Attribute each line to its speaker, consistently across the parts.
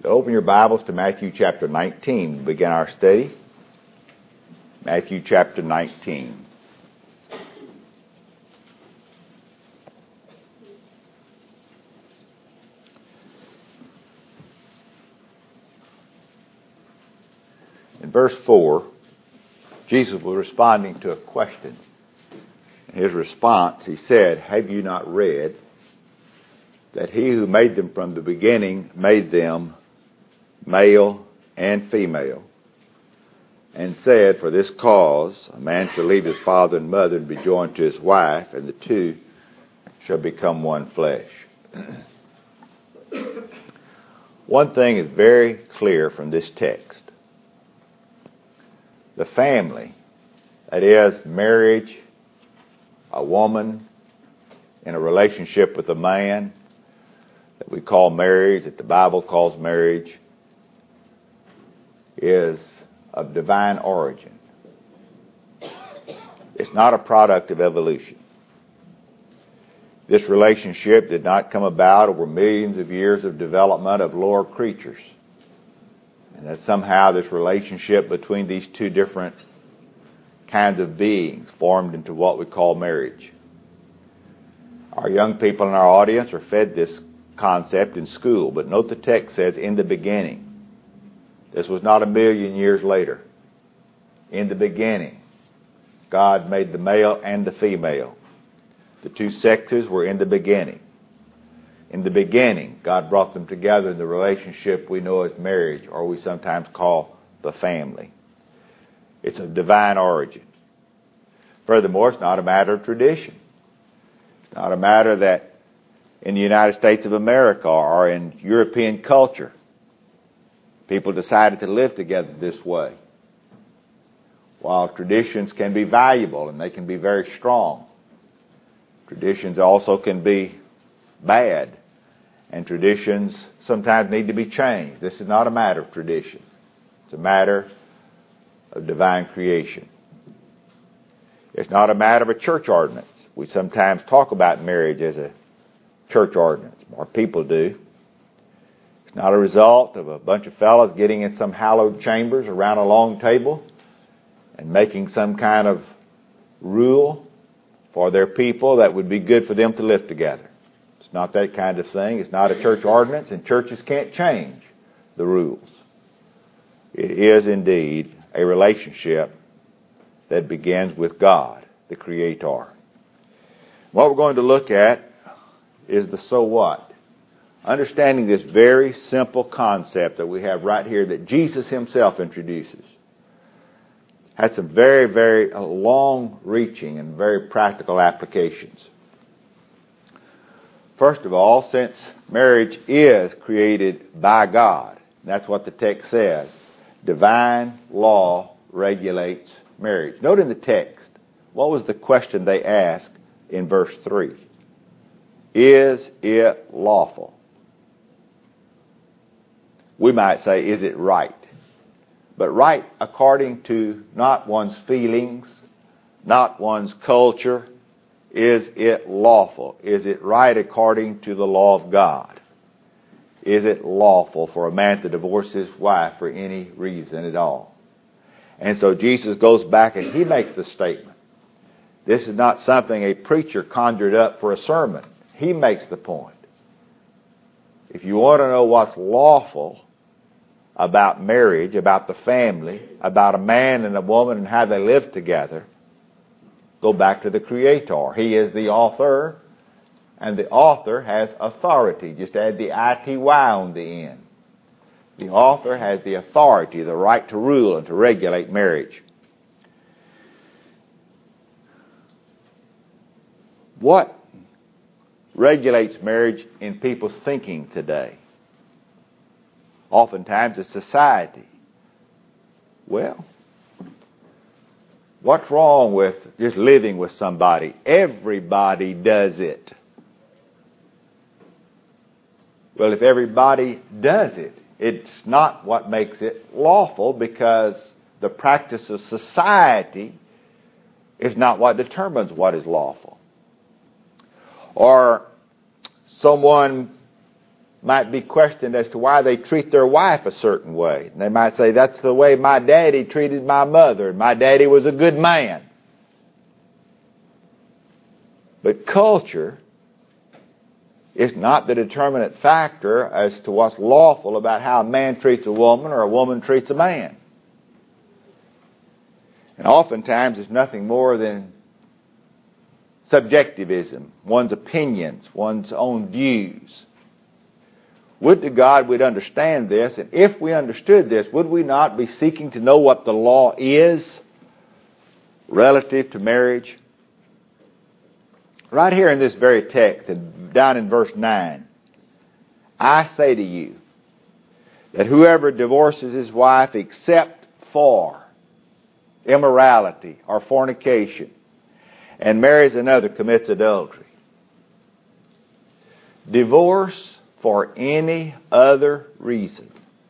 Speaker 1: Open your Bibles to Matthew chapter 19. We'll begin our study. Matthew chapter 19. In verse 4, Jesus was responding to a question. In his response, he said, "Have you not read that he who made them from the beginning made them male and female, and said, for this cause a man shall leave his father and mother and be joined to his wife, and the two shall become one flesh." One thing is very clear from this text. The family, that is, marriage, a woman in a relationship with a man that we call marriage, that the Bible calls marriage, is of divine origin. It's not a product of evolution. This relationship did not come about over millions of years of development of lower creatures, and that somehow this relationship between these two different kinds of beings formed into what we call marriage. Our young people in our audience are fed this concept in school, but note the text says, in the beginning. This was not a million years later. In the beginning, God made the male and the female. The two sexes were in the beginning. In the beginning, God brought them together in the relationship we know as marriage, or we sometimes call the family. It's of divine origin. Furthermore, it's not a matter of tradition. It's not a matter that in the United States of America or in European culture, people decided to live together this way. While traditions can be valuable and they can be very strong, traditions also can be bad, and traditions sometimes need to be changed. This is not a matter of tradition. It's a matter of divine creation. It's not a matter of a church ordinance. We sometimes talk about marriage as a church ordinance, or people do. It's not a result of a bunch of fellows getting in some hallowed chambers around a long table and making some kind of rule for their people that would be good for them to live together. It's not that kind of thing. It's not a church ordinance, and churches can't change the rules. It is indeed a relationship that begins with God, the Creator. What we're going to look at is the so what. Understanding this very simple concept that we have right here that Jesus himself introduces had some very, very long-reaching and very practical applications. First of all, since marriage is created by God, that's what the text says, divine law regulates marriage. Note in the text, what was the question they asked in verse 3? Is it lawful? We might say, is it right? But right according to not one's feelings, not one's culture. Is it lawful? Is it right according to the law of God? Is it lawful for a man to divorce his wife for any reason at all? And so Jesus goes back and he makes the statement. This is not something a preacher conjured up for a sermon. He makes the point. If you want to know what's lawful about marriage, about the family, about a man and a woman and how they live together, go back to the Creator. He is the author, and the author has authority. Just add the ity on the end. The author has the authority, the right to rule and to regulate marriage. What regulates marriage in people's thinking today? Oftentimes it's society. Well, what's wrong with just living with somebody? Everybody does it. Well, if everybody does it, it's not what makes it lawful, because the practice of society is not what determines what is lawful. Or someone might be questioned as to why they treat their wife a certain way. And they might say, that's the way my daddy treated my mother, and my daddy was a good man. But culture is not the determinate factor as to what's lawful about how a man treats a woman or a woman treats a man. And oftentimes it's nothing more than subjectivism, one's opinions, one's own views. Would to God we'd understand this, and if we understood this, would we not be seeking to know what the law is relative to marriage? Right here in this very text, down in verse 9, I say to you that whoever divorces his wife except for immorality or fornication and marries another commits adultery. Divorce for any other reason.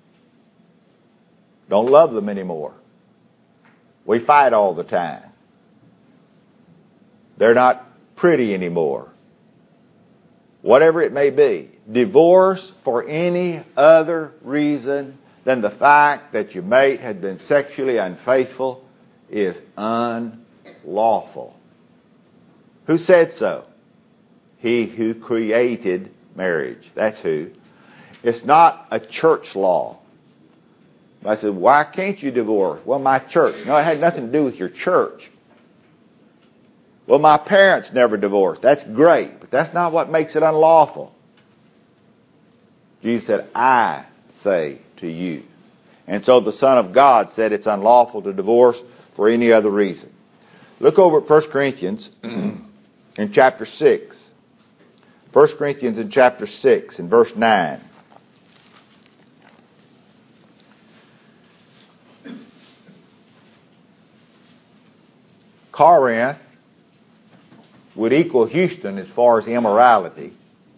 Speaker 1: Don't love them anymore. We fight all the time. They're not pretty anymore. Whatever it may be. Divorce for any other reason than the fact that your mate had been sexually unfaithful is unlawful. Who said so? He who created marriage. That's who. It's not a church law. I said, why can't you divorce? Well, my church. No, it had nothing to do with your church. Well, my parents never divorced. That's great, but that's not what makes it unlawful. Jesus said, I say to you. And so the Son of God said it's unlawful to divorce for any other reason. Look over at 1 Corinthians in chapter 6. 1 Corinthians in chapter 6 in verse 9. Corinth would equal Houston as far as immorality.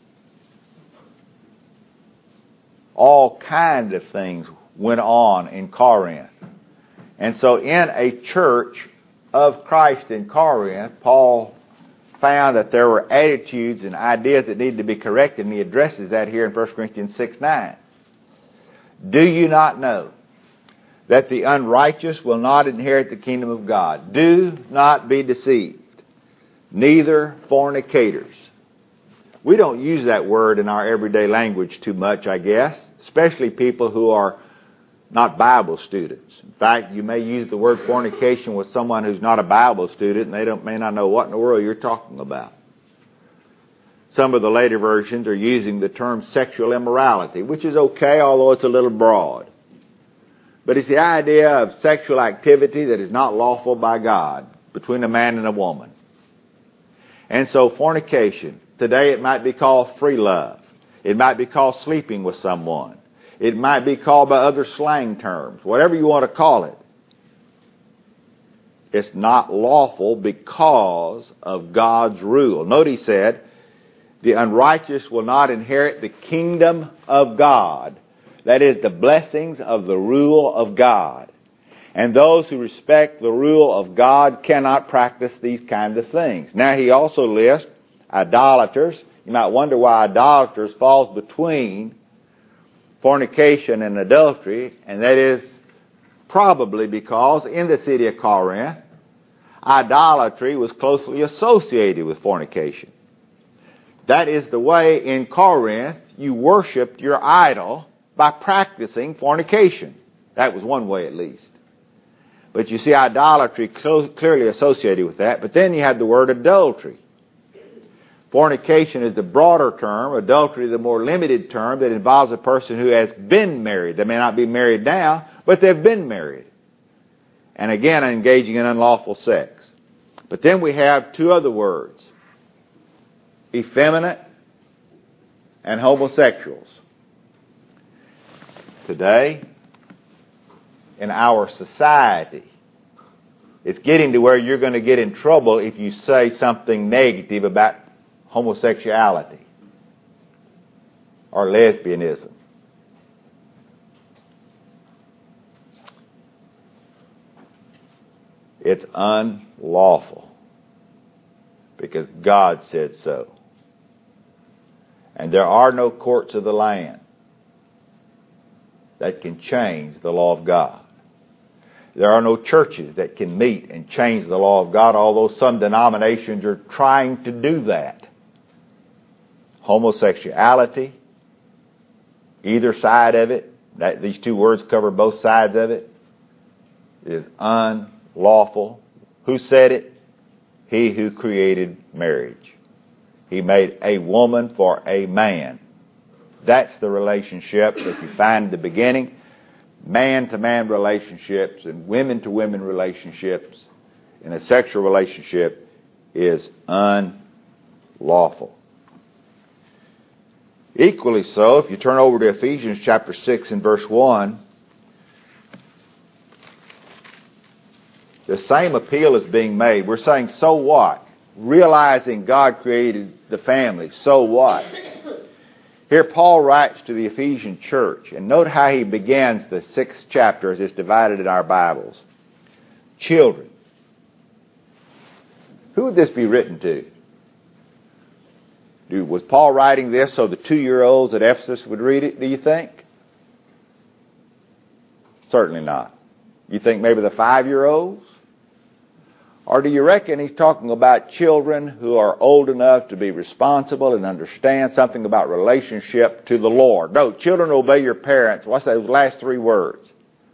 Speaker 1: All kind of things went on in Corinth. And so in a church of Christ in Corinth, Paul found that there were attitudes and ideas that needed to be corrected, and he addresses that here in 1 Corinthians 6:9. Do you not know that the unrighteous will not inherit the kingdom of God? Do not be deceived. Neither fornicators. We don't use that word in our everyday language too much, I guess, especially people who are not Bible students. In fact, you may use the word fornication with someone who's not a Bible student, and they may not know what in the world you're talking about. Some of the later versions are using the term sexual immorality, which is okay, although it's a little broad. But it's the idea of sexual activity that is not lawful by God between a man and a woman. And so fornication, today it might be called free love. It might be called sleeping with someone. It might be called by other slang terms. Whatever you want to call it. It's not lawful because of God's rule. Note he said, the unrighteous will not inherit the kingdom of God. That is, the blessings of the rule of God. And those who respect the rule of God cannot practice these kind of things. Now he also lists idolaters. You might wonder why idolaters falls between fornication and adultery, and that is probably because in the city of Corinth, idolatry was closely associated with fornication. That is the way in Corinth you worshipped your idol by practicing fornication. That was one way at least. But you see idolatry clearly associated with that. But then you have the word adultery. Fornication is the broader term. Adultery the more limited term that involves a person who has been married. They may not be married now, but they've been married. And again, engaging in unlawful sex. But then we have two other words. Effeminate and homosexuals. Today, in our society, it's getting to where you're going to get in trouble if you say something negative about homosexuality or lesbianism. It's unlawful because God said so. And there are no courts of the land that can change the law of God. There are no churches that can meet and change the law of God, although some denominations are trying to do that. Homosexuality, either side of it, these two words cover both sides of it, is unlawful. Who said it? He who created marriage. He made a woman for a man. That's the relationship that you find at the beginning. Man-to-man relationships and women-to-women relationships in a sexual relationship is unlawful. Equally so, if you turn over to Ephesians chapter 6 and verse 1, the same appeal is being made. We're saying, so what? Realizing God created the family, so what? Here Paul writes to the Ephesian church, and note how he begins the 6th chapter as it's divided in our Bibles. Children. Who would this be written to? Was Paul writing this so the 2-year-olds at Ephesus would read it, do you think? Certainly not. You think maybe the 5-year-olds? Or do you reckon he's talking about children who are old enough to be responsible and understand something about relationship to the Lord? No, children obey your parents. What's those last 3 words?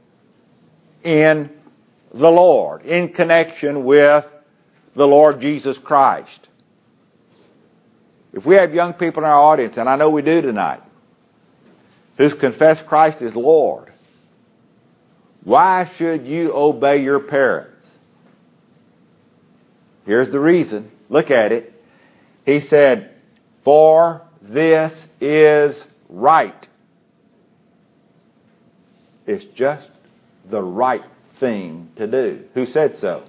Speaker 1: In the Lord. In connection with the Lord Jesus Christ. If we have young people in our audience, and I know we do tonight, who's confessed Christ as Lord, why should you obey your parents? Here's the reason. Look at it. He said, for this is right. It's just the right thing to do. Who said so?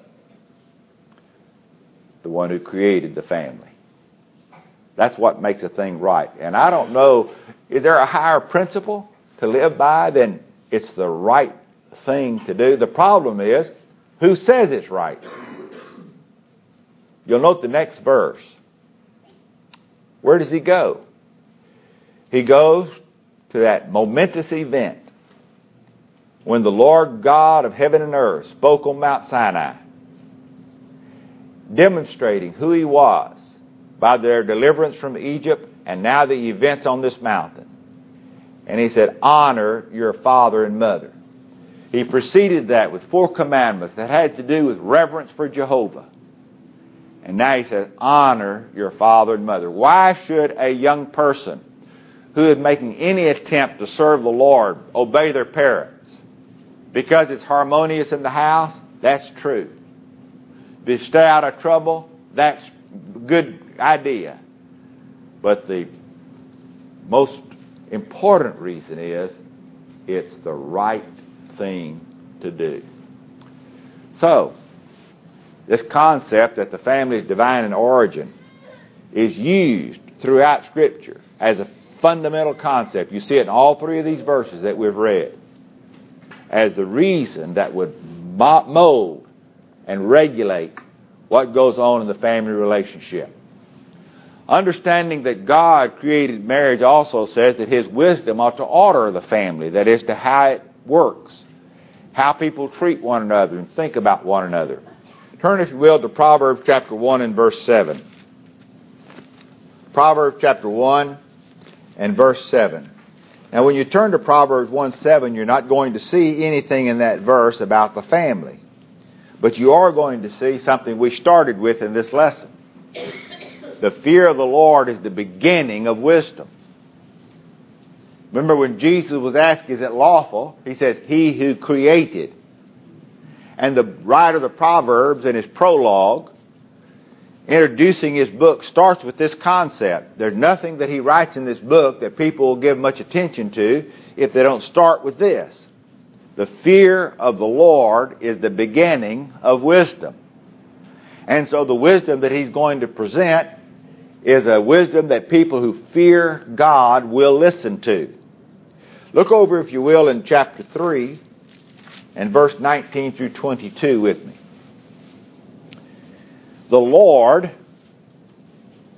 Speaker 1: The one who created the family. That's what makes a thing right. And I don't know, is there a higher principle to live by than it's the right thing to do? The problem is, who says it's right? You'll note the next verse. Where does he go? He goes to that momentous event when the Lord God of heaven and earth spoke on Mount Sinai, demonstrating who he was by their deliverance from Egypt and now the events on this mountain. And he said, honor your father and mother. He preceded that with 4 commandments that had to do with reverence for Jehovah. And now he says, honor your father and mother. Why should a young person who is making any attempt to serve the Lord obey their parents? Because it's harmonious in the house? That's true. To stay out of trouble? That's a good idea. But the most important reason is it's the right thing to do. So, this concept that the family is divine in origin is used throughout Scripture as a fundamental concept. You see it in all 3 of these verses that we've read as the reason that would mold and regulate what goes on in the family relationship. Understanding that God created marriage also says that His wisdom ought to order the family, that is, to how it works, how people treat one another and think about one another. Turn, if you will, to Proverbs chapter 1 and verse 7. Proverbs chapter 1 and verse 7. Now, when you turn to Proverbs 1:7, you're not going to see anything in that verse about the family. But you are going to see something we started with in this lesson. The fear of the Lord is the beginning of wisdom. Remember when Jesus was asked, is it lawful? He says, he who created. And the writer of the Proverbs in his prologue, introducing his book, starts with this concept. There's nothing that he writes in this book that people will give much attention to if they don't start with this. The fear of the Lord is the beginning of wisdom. And so the wisdom that he's going to present is a wisdom that people who fear God will listen to. Look over, if you will, in chapter 3 and verse 19 through 22 with me. The Lord,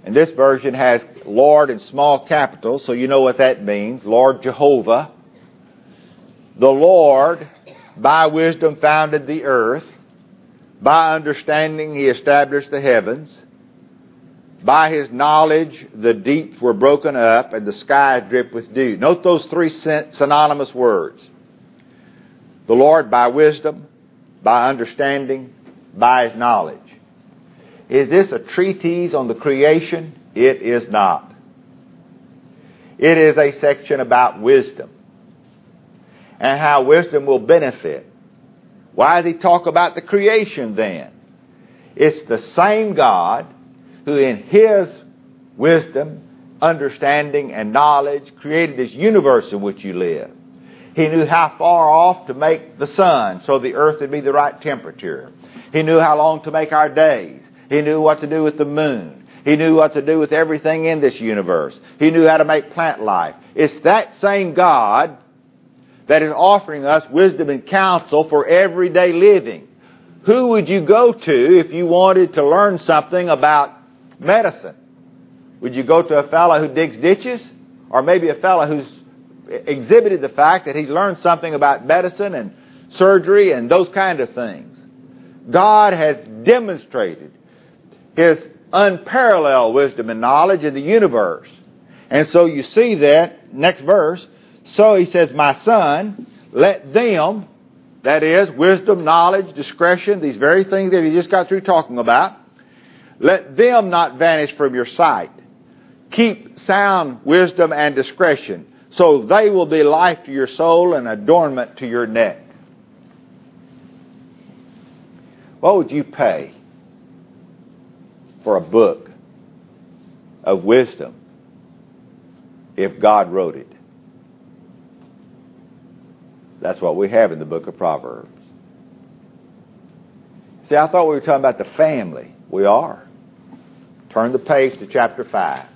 Speaker 1: And this version has Lord in small capitals, so you know what that means. Lord Jehovah. The Lord, by wisdom, founded the earth. By understanding, He established the heavens. By His knowledge, the deeps were broken up and the skies dripped with dew. Note those three synonymous words. The Lord by wisdom, by understanding, by His knowledge. Is this a treatise on the creation? It is not. It is a section about wisdom and how wisdom will benefit. Why does He talk about the creation then? It's the same God who in His wisdom, understanding, and knowledge created this universe in which you live. He knew how far off to make the sun so the earth would be the right temperature. He knew how long to make our days. He knew what to do with the moon. He knew what to do with everything in this universe. He knew how to make plant life. It's that same God that is offering us wisdom and counsel for everyday living. Who would you go to if you wanted to learn something about medicine? Would you go to a fellow who digs ditches? Or maybe a fellow who's exhibited the fact that he's learned something about medicine and surgery and those kind of things? God has demonstrated His unparalleled wisdom and knowledge in the universe. And so you see that, next verse, so He says, my son, let them, that is, wisdom, knowledge, discretion, these very things that He just got through talking about, let them not vanish from your sight. Keep sound wisdom and discretion, so they will be life to your soul and adornment to your neck. What would you pay for a book of wisdom if God wrote it? That's what we have in the book of Proverbs. See, I thought we were talking about the family. We are. Turn the page to chapter 5.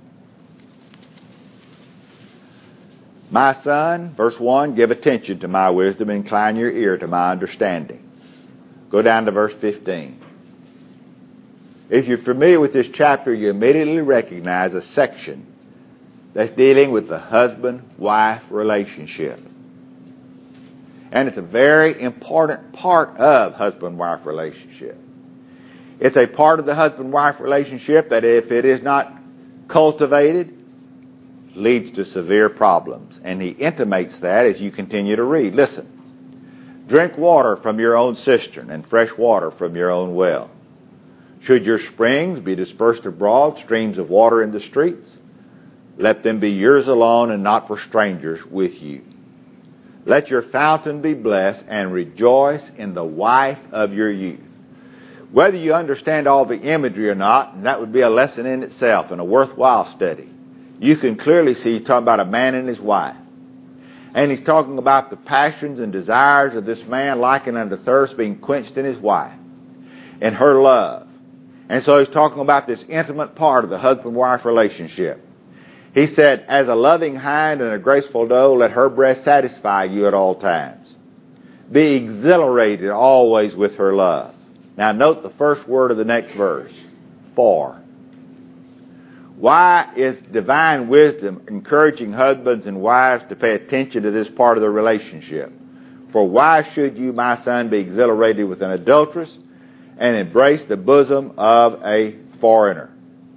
Speaker 1: My son, verse 1, give attention to my wisdom, incline your ear to my understanding. Go down to verse 15. If you're familiar with this chapter, you immediately recognize a section that's dealing with the husband-wife relationship. And it's a very important part of husband-wife relationship. It's a part of the husband-wife relationship that if it is not cultivated, leads to severe problems. And he intimates that as you continue to read. Listen. Drink water from your own cistern and fresh water from your own well. Should your springs be dispersed abroad, streams of water in the streets, let them be yours alone and not for strangers with you. Let your fountain be blessed and rejoice in the wife of your youth. Whether you understand all the imagery or not, and that would be a lesson in itself and a worthwhile study, you can clearly see he's talking about a man and his wife. And he's talking about the passions and desires of this man likened unto thirst being quenched in his wife and her love. And so he's talking about this intimate part of the husband-wife relationship. He said, as a loving hind and a graceful doe, let her breast satisfy you at all times. Be exhilarated always with her love. Now note the first word of the next verse. For. Why is divine wisdom encouraging husbands and wives to pay attention to this part of the relationship? For why should you, my son, be exhilarated with an adulteress and embrace the bosom of a foreigner?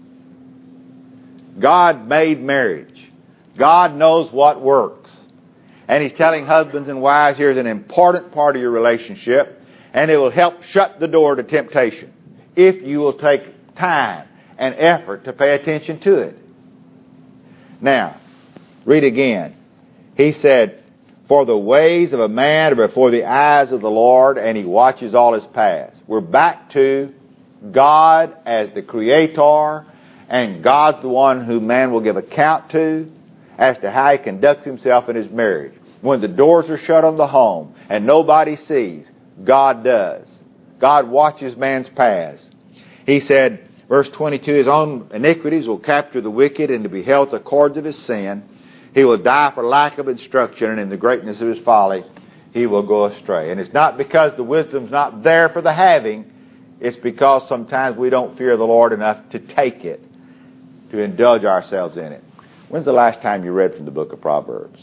Speaker 1: God made marriage. God knows what works. And He's telling husbands and wives, here's an important part of your relationship, and it will help shut the door to temptation if you will take time and effort to pay attention to it. Now, read again. He said, for the ways of a man are before the eyes of the Lord, and He watches all his paths. We're back to God as the Creator, and God's the one who man will give account to as to how he conducts himself in his marriage. When the doors are shut on the home and nobody sees, God does. God watches man's paths. He said, verse 22, his own iniquities will capture the wicked, and to be held to the cords of his sin. He will die for lack of instruction, and in the greatness of his folly he will go astray. And it's not because the wisdom's not there for the having. It's because sometimes we don't fear the Lord enough to take it. to indulge ourselves in it. When's the last time you read from the book of Proverbs?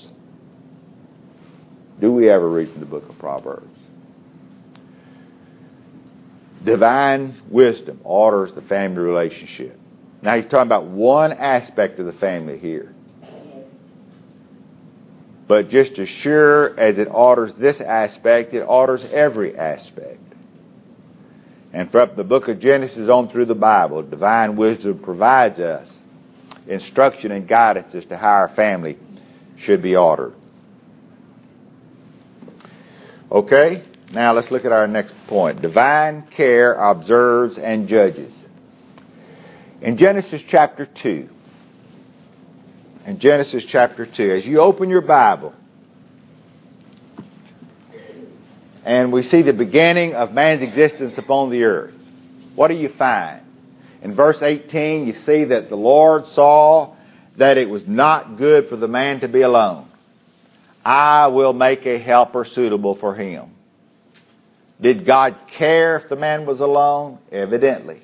Speaker 1: Do we ever read from the book of Proverbs? Divine wisdom orders the family relationship. Now he's talking about one aspect of the family here. But just as sure as it orders this aspect, it orders every aspect. And from the book of Genesis on through the Bible, divine wisdom provides us instruction and guidance as to how our family should be ordered. Okay, now let's look at our next point. Divine care observes and judges. In Genesis chapter 2, as you open your Bible, and we see the beginning of man's existence upon the earth, what do you find? In verse 18, you see that the Lord saw that it was not good for the man to be alone. I will make a helper suitable for him. Did God care if the man was alone? Evidently.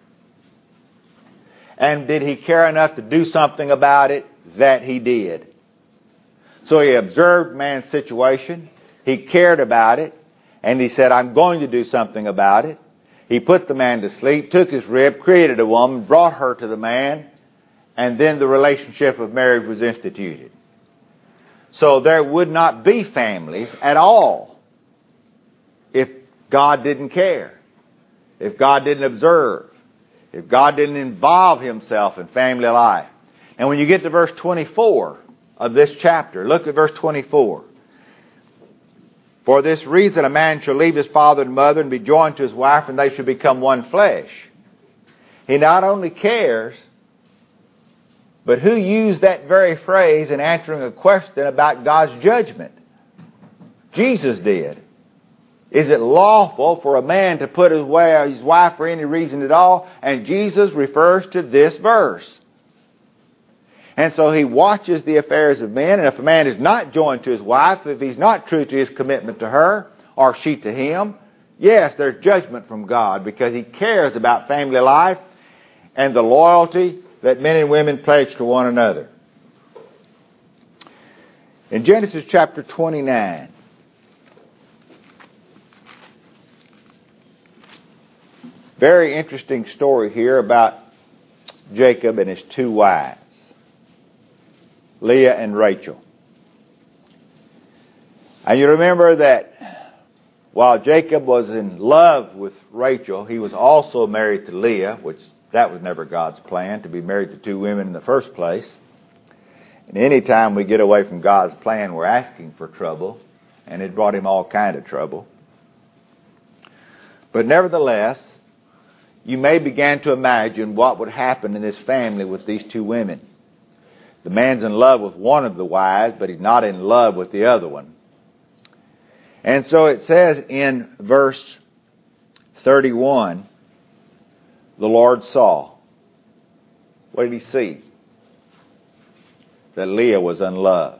Speaker 1: And did he care enough to do something about it? That he did. So he observed man's situation. He cared about it. And he said, I'm going to do something about it. He put the man to sleep, took his rib, created a woman, brought her to the man, and then the relationship of marriage was instituted. So there would not be families at all if God didn't care, if God didn't observe, if God didn't involve himself in family life. And when you get to verse 24 of this chapter, look at verse 24. For this reason a man shall leave his father and mother and be joined to his wife, and they shall become one flesh. He not only cares, but who used that very phrase in answering a question about God's judgment? Jesus did. Is it lawful for a man to put away his wife for any reason at all? And Jesus refers to this verse. And so he watches the affairs of men, and if a man is not joined to his wife, if he's not true to his commitment to her, or she to him, yes, there's judgment from God, because he cares about family life and the loyalty that men and women pledge to one another. In Genesis chapter 29, very interesting story here about Jacob and his two wives, Leah and Rachel. And you remember that while Jacob was in love with Rachel, he was also married to Leah, which that was never God's plan, to be married to two women in the first place. And any time we get away from God's plan, we're asking for trouble, and it brought him all kind of trouble. But nevertheless, you may begin to imagine what would happen in this family with these two women. The man's in love with one of the wives, but he's not in love with the other one. And so it says in verse 31, the Lord saw. What did he see? That Leah was unloved.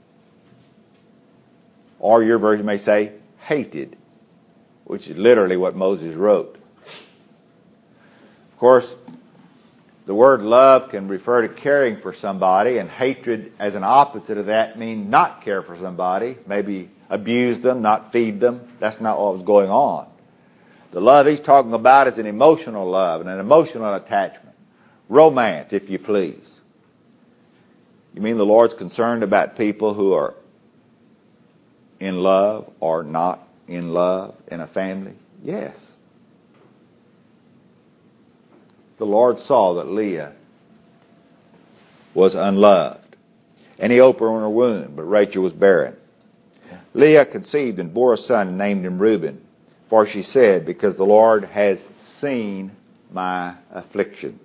Speaker 1: Or your version may say, hated, which is literally what Moses wrote. Of course, the word love can refer to caring for somebody, and hatred as an opposite of that means not care for somebody, maybe abuse them, not feed them. That's not what was going on. The love he's talking about is an emotional love and an emotional attachment. Romance, if you please. You mean the Lord's concerned about people who are in love or not in love in a family? Yes. The Lord saw that Leah was unloved, and he opened her womb, but Rachel was barren. Leah conceived and bore a son and named him Reuben, for she said, because the Lord has seen my affliction.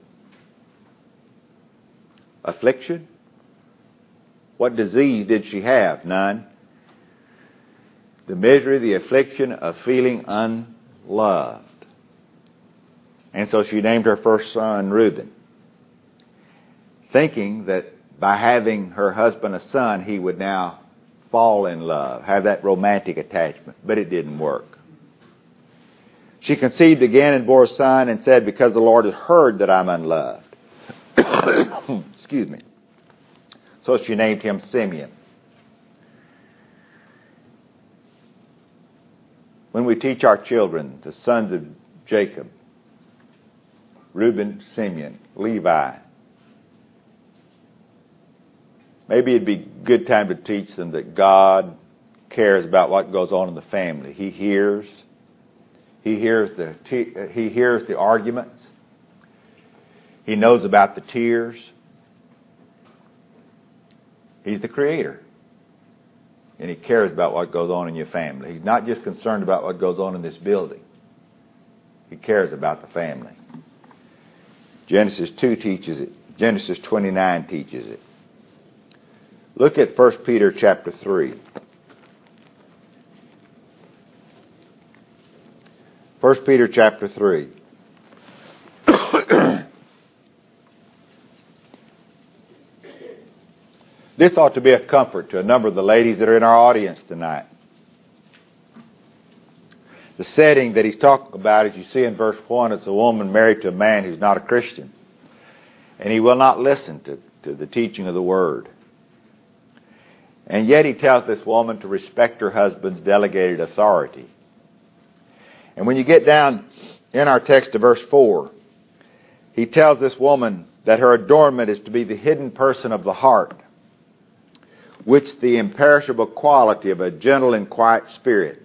Speaker 1: Affliction? What disease did she have? None. The misery, the affliction of feeling unloved. And so she named her first son Reuben, thinking that by having her husband a son, he would now fall in love, have that romantic attachment. But it didn't work. She conceived again and bore a son and said, because the Lord has heard that I'm unloved. Excuse me. So she named him Simeon. When we teach our children, the sons of Jacob, Reuben, Simeon, Levi, maybe it'd be a good time to teach them that God cares about what goes on in the family. He hears the arguments. He knows about the tears. He's the creator. And he cares about what goes on in your family. He's not just concerned about what goes on in this building. He cares about the family. Genesis 2 teaches it. Genesis 29 teaches it. Look at 1 Peter chapter 3. 1 Peter chapter 3. This ought to be a comfort to a number of the ladies that are in our audience tonight. The setting that he's talking about, as you see in verse 1, it's a woman married to a man who's not a Christian. And he will not listen to the teaching of the Word. And yet he tells this woman to respect her husband's delegated authority. And when you get down in our text to verse 4, he tells this woman that her adornment is to be the hidden person of the heart, which the imperishable quality of a gentle and quiet spirit.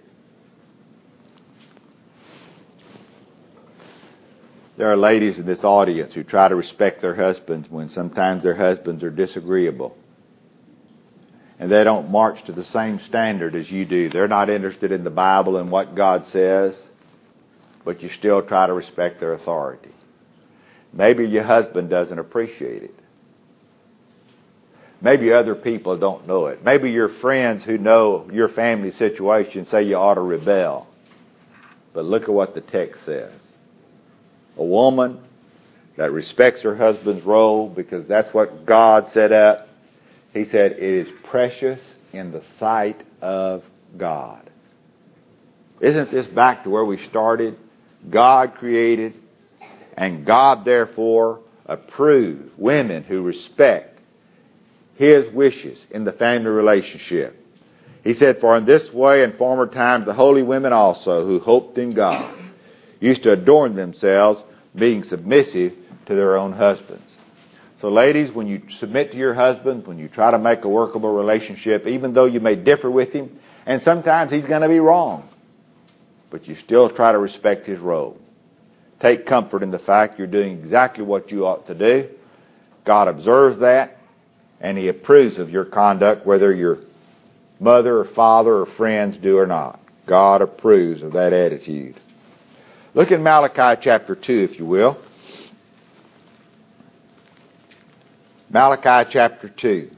Speaker 1: There are ladies in this audience who try to respect their husbands when sometimes their husbands are disagreeable. And they don't march to the same standard as you do. They're not interested in the Bible and what God says, but you still try to respect their authority. Maybe your husband doesn't appreciate it. Maybe other people don't know it. Maybe your friends who know your family situation say you ought to rebel. But look at what the text says. A woman that respects her husband's role because that's what God set up. He said it is precious in the sight of God. Isn't this back to where we started? God created, and God therefore approved women who respect His wishes in the family relationship. He said, for in this way in former times the holy women also who hoped in God used to adorn themselves, being submissive to their own husbands. So ladies, when you submit to your husband, when you try to make a workable relationship, even though you may differ with him, and sometimes he's going to be wrong, but you still try to respect his role. Take comfort in the fact you're doing exactly what you ought to do. God observes that, and He approves of your conduct, whether your mother or father or friends do or not. God approves of that attitude. Look at Malachi chapter 2, if you will. Malachi chapter 2.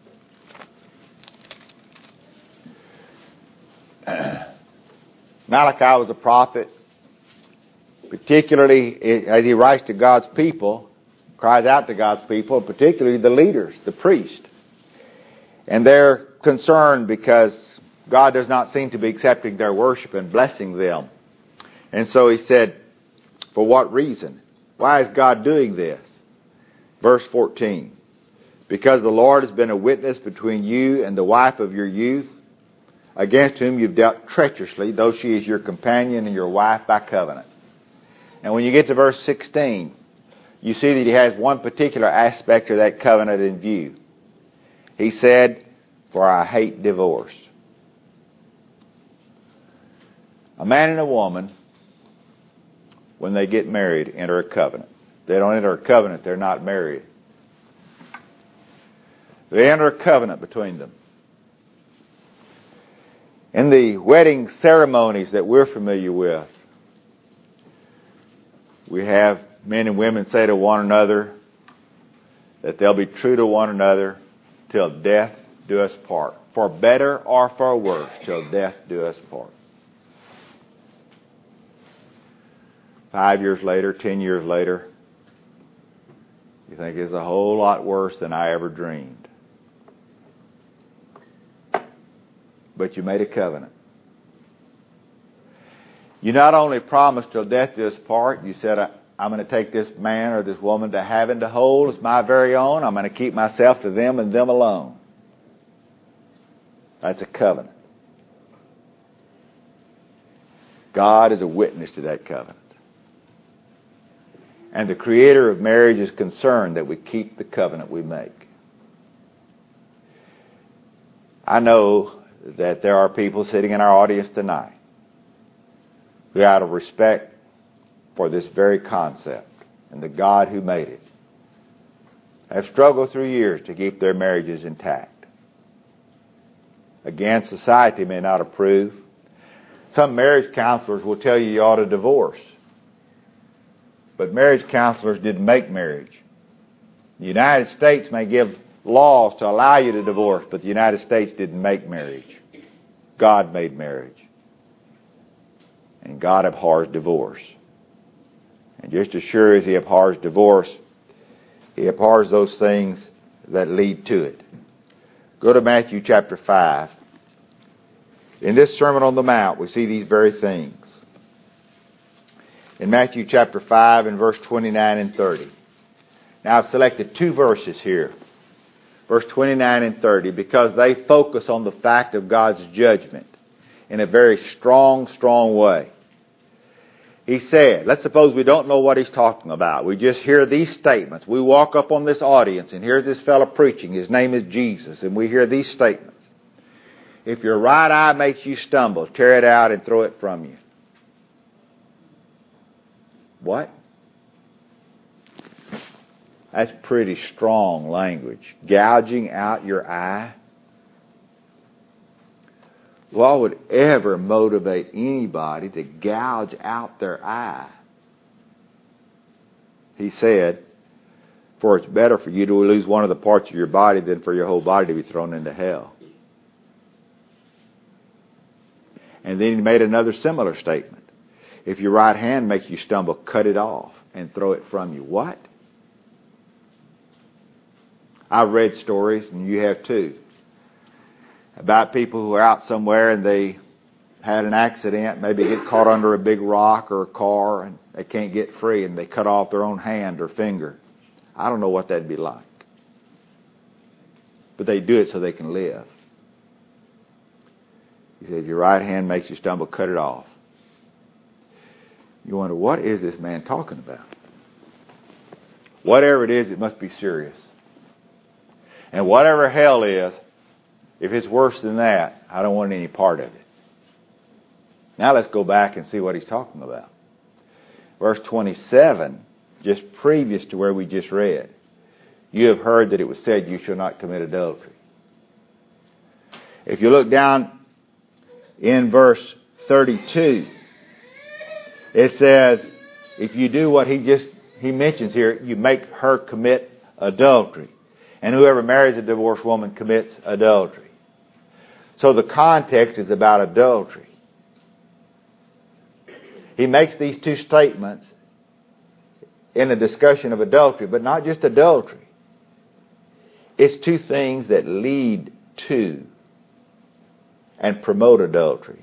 Speaker 1: Malachi was a prophet, particularly as he writes to God's people, cries out to God's people, particularly the leaders, the priests. And they're concerned because God does not seem to be accepting their worship and blessing them. And so he said, for what reason? Why is God doing this? Verse 14. Because the Lord has been a witness between you and the wife of your youth, against whom you've dealt treacherously, though she is your companion and your wife by covenant. And when you get to verse 16, you see that he has one particular aspect of that covenant in view. He said, for I hate divorce. A man and a woman, when they get married, enter a covenant. If they don't enter a covenant, they're not married. They enter a covenant between them. In the wedding ceremonies that we're familiar with, we have men and women say to one another that they'll be true to one another till death do us part. For better or for worse, till death do us part. 5 years later, 10 years later, you think it's a whole lot worse than I ever dreamed. But you made a covenant. You not only promised till death do us part, you said, I'm going to take this man or this woman to have and to hold as my very own. I'm going to keep myself to them and them alone. That's a covenant. God is a witness to that covenant. And the Creator of marriage is concerned that we keep the covenant we make. I know that there are people sitting in our audience tonight who, out of respect for this very concept and the God who made it, have struggled through years to keep their marriages intact. Again, society may not approve. Some marriage counselors will tell you ought to divorce. But marriage counselors didn't make marriage. The United States may give laws to allow you to divorce, but the United States didn't make marriage. God made marriage. And God abhors divorce. And just as sure as He abhors divorce, He abhors those things that lead to it. Go to Matthew chapter 5. In this Sermon on the Mount, we see these very things. In Matthew chapter 5 and verse 29 and 30. Now I've selected two verses here. Verse 29 and 30, because they focus on the fact of God's judgment in a very strong, strong way. He said, let's suppose we don't know what he's talking about. We just hear these statements. We walk up on this audience and hear this fellow preaching. His name is Jesus. And we hear these statements. If your right eye makes you stumble, tear it out and throw it from you. What? That's pretty strong language. Gouging out your eye. What would ever motivate anybody to gouge out their eye? He said, for it's better for you to lose one of the parts of your body than for your whole body to be thrown into hell. And then he made another similar statement. If your right hand makes you stumble, cut it off and throw it from you. What? I've read stories, and you have too, about people who are out somewhere and they had an accident, maybe get caught under a big rock or a car, and they can't get free, and they cut off their own hand or finger. I don't know what that'd be like. But they do it so they can live. He said, if your right hand makes you stumble, cut it off. You wonder, what is this man talking about? Whatever it is, it must be serious. And whatever hell is, if it's worse than that, I don't want any part of it. Now let's go back and see what he's talking about. Verse 27, just previous to where we just read. You have heard that it was said, you shall not commit adultery. If you look down in verse 32, it says, if you do what he mentions here, you make her commit adultery. And whoever marries a divorced woman commits adultery. So the context is about adultery. He makes these two statements in a discussion of adultery, but not just adultery. It's two things that lead to and promote adultery.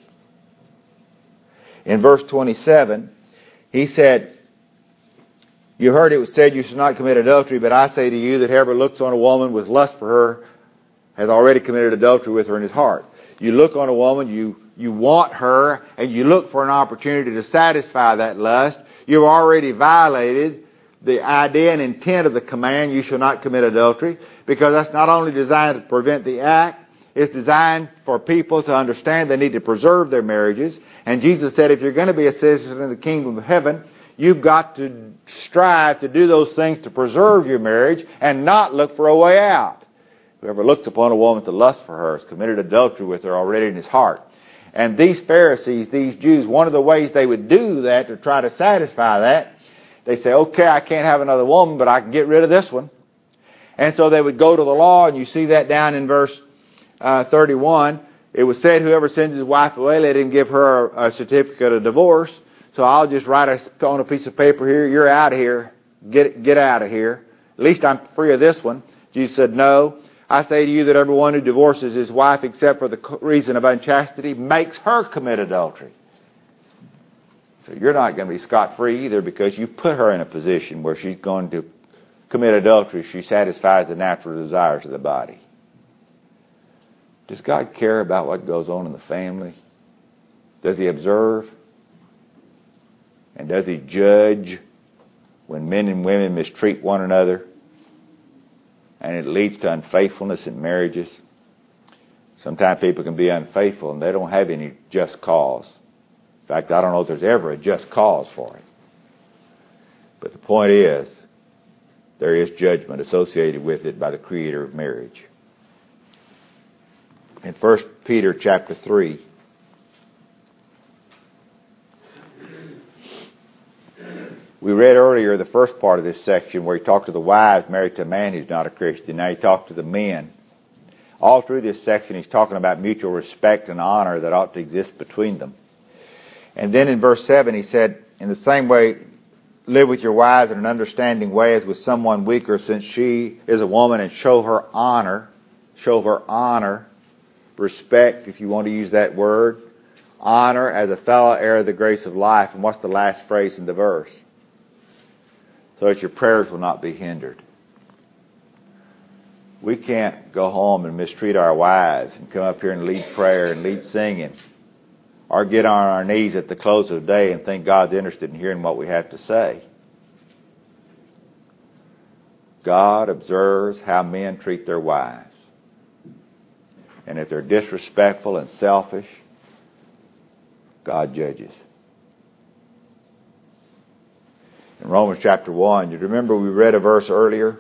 Speaker 1: In verse 27, he said, you heard it was said you should not commit adultery, but I say to you that whoever looks on a woman with lust for her has already committed adultery with her in his heart. You look on a woman, you want her, and you look for an opportunity to satisfy that lust. You've already violated the idea and intent of the command, you shall not commit adultery, because that's not only designed to prevent the act, it's designed for people to understand they need to preserve their marriages. And Jesus said, if you're going to be a citizen in the kingdom of heaven, you've got to strive to do those things to preserve your marriage and not look for a way out. Whoever looks upon a woman to lust for her has committed adultery with her already in his heart. And these Pharisees, these Jews, one of the ways they would do that to try to satisfy that, they say, okay, I can't have another woman, but I can get rid of this one. And so they would go to the law, and you see that down in verse 31. It was said, whoever sends his wife away, let him give her a certificate of divorce. So I'll just write on a piece of paper here, you're out of here. Get out of here. At least I'm free of this one. Jesus said, no. I say to you that everyone who divorces his wife except for the reason of unchastity makes her commit adultery. So you're not going to be scot-free either, because you put her in a position where she's going to commit adultery. She satisfies the natural desires of the body. Does God care about what goes on in the family? Does He observe? And does He judge when men and women mistreat one another and it leads to unfaithfulness in marriages? Sometimes people can be unfaithful and they don't have any just cause. In fact, I don't know if there's ever a just cause for it. But the point is, there is judgment associated with it by the Creator of marriage. In 1 Peter chapter 3, we read earlier the first part of this section where he talked to the wives married to a man who's not a Christian. Now he talked to the men. All through this section he's talking about mutual respect and honor that ought to exist between them. And then in verse 7 he said, in the same way, live with your wives in an understanding way as with someone weaker, since she is a woman, and show her honor, respect, if you want to use that word, honor as a fellow heir of the grace of life. And what's the last phrase in the verse? So that your prayers will not be hindered. We can't go home and mistreat our wives and come up here and lead prayer and lead singing, or get on our knees at the close of the day and think God's interested in hearing what we have to say. God observes how men treat their wives. And if they're disrespectful and selfish, God judges. In Romans chapter 1, you remember we read a verse earlier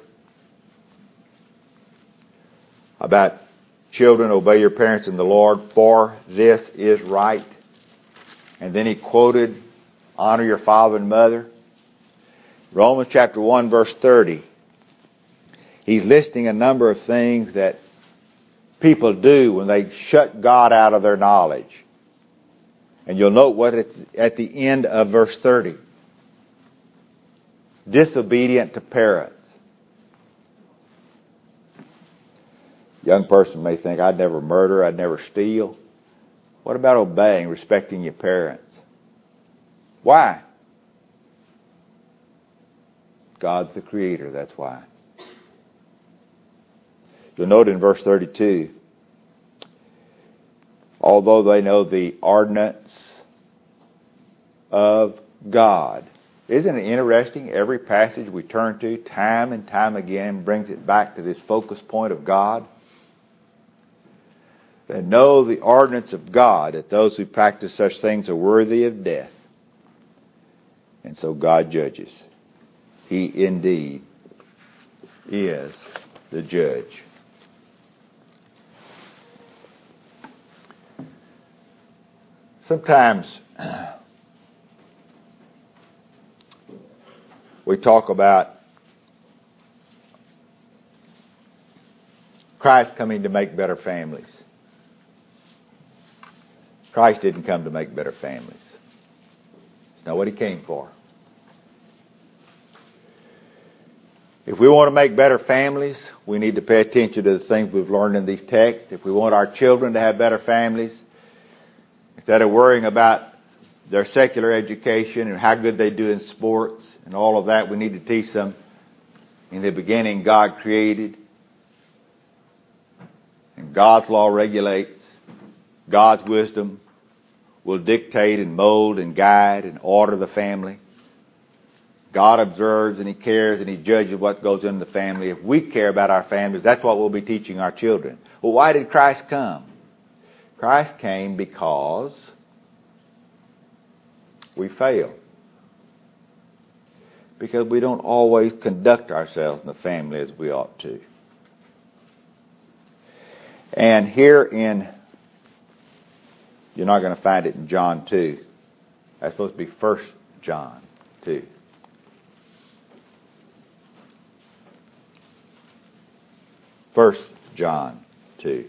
Speaker 1: about children, obey your parents in the Lord, for this is right. And then he quoted, honor your father and mother. Romans chapter 1 verse 30. He's listing a number of things that people do when they shut God out of their knowledge. And you'll note what it's at the end of verse 30. Disobedient to parents. Young person may think, I'd never murder, I'd never steal. What about obeying, respecting your parents? Why? God's the Creator, that's why. You'll note in verse 32, although they know the ordinance of God. Isn't it interesting? Every passage we turn to time and time again brings it back to this focus point of God. They know the ordinance of God, that those who practice such things are worthy of death. And so God judges. He indeed is the judge. Sometimes we talk about Christ coming to make better families. Christ didn't come to make better families. It's not what He came for. If we want to make better families, we need to pay attention to the things we've learned in these texts. If we want our children to have better families, instead of worrying about their secular education and how good they do in sports and all of that, we need to teach them, in the beginning God created, and God's law regulates. God's wisdom will dictate and mold and guide and order the family. God observes and He cares and He judges what goes into the family. If we care about our families, that's what we'll be teaching our children. Well, why did Christ come? Christ came because we fail. Because we don't always conduct ourselves in the family as we ought to. And here in, you're not going to find it in John 2. That's supposed to be 1 John 2. First John 2.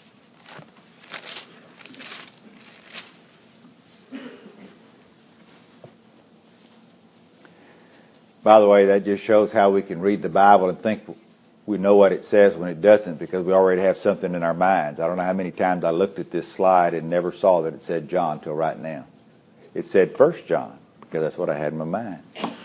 Speaker 1: By the way, that just shows how we can read the Bible and think we know what it says when it doesn't, because we already have something in our minds. I don't know how many times I looked at this slide and never saw that it said John till right now. It said 1 John. because that's what I had in my mind.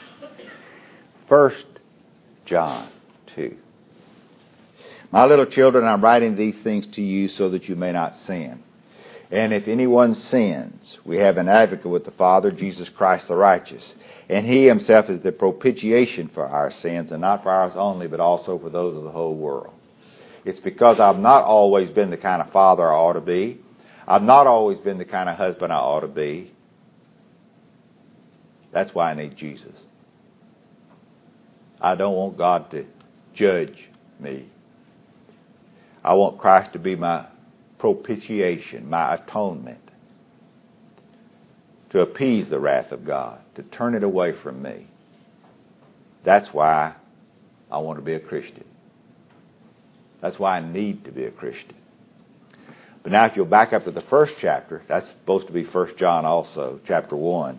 Speaker 1: 1 John 2. My little children, I'm writing these things to you so that you may not sin. And if anyone sins, we have an advocate with the Father, Jesus Christ the righteous. And he himself is the propitiation for our sins, and not for ours only, but also for those of the whole world. It's because I've not always been the kind of father I ought to be. I've not always been the kind of husband I ought to be. That's why I need Jesus. I don't want God to judge me. I want Christ to be my propitiation, my atonement, to appease the wrath of God, to turn it away from me. That's why I want to be a Christian. That's why I need to be a Christian. But now if you'll back up to the first chapter, that's supposed to be 1 John also, chapter 1.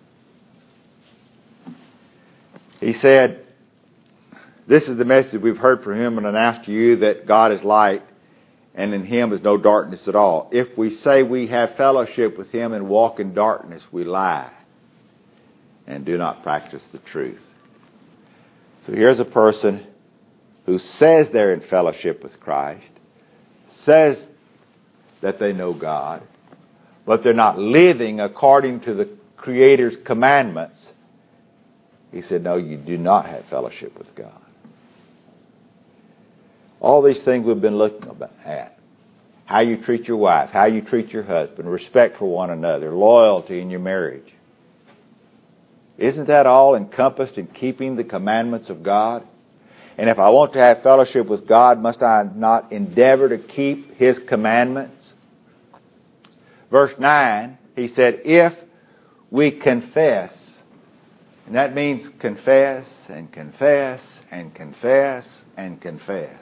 Speaker 1: He said, this is the message we've heard from him and announced to you, that God is light, and in him is no darkness at all. If we say we have fellowship with him and walk in darkness, we lie and do not practice the truth. So here's a person who says they're in fellowship with Christ, says that they know God, but they're not living according to the Creator's commandments. He said, no, you do not have fellowship with God. All these things we've been looking at. How you treat your wife, how you treat your husband, respect for one another, loyalty in your marriage. Isn't that all encompassed in keeping the commandments of God? And if I want to have fellowship with God, must I not endeavor to keep his commandments? Verse 9, he said, if we confess, and that means confess and confess and confess and confess.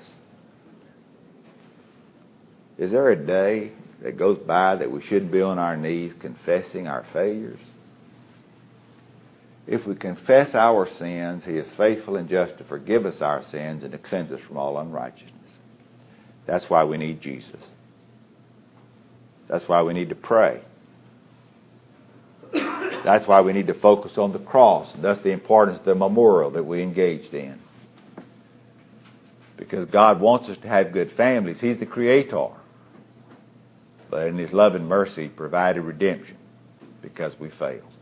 Speaker 1: Is there a day that goes by that we shouldn't be on our knees confessing our failures? If we confess our sins, he is faithful and just to forgive us our sins and to cleanse us from all unrighteousness. That's why we need Jesus. That's why we need to pray. That's why we need to focus on the cross, and thus the importance of the memorial that we engaged in. Because God wants us to have good families. He's the Creator. But in his love and mercy, provided redemption because we failed.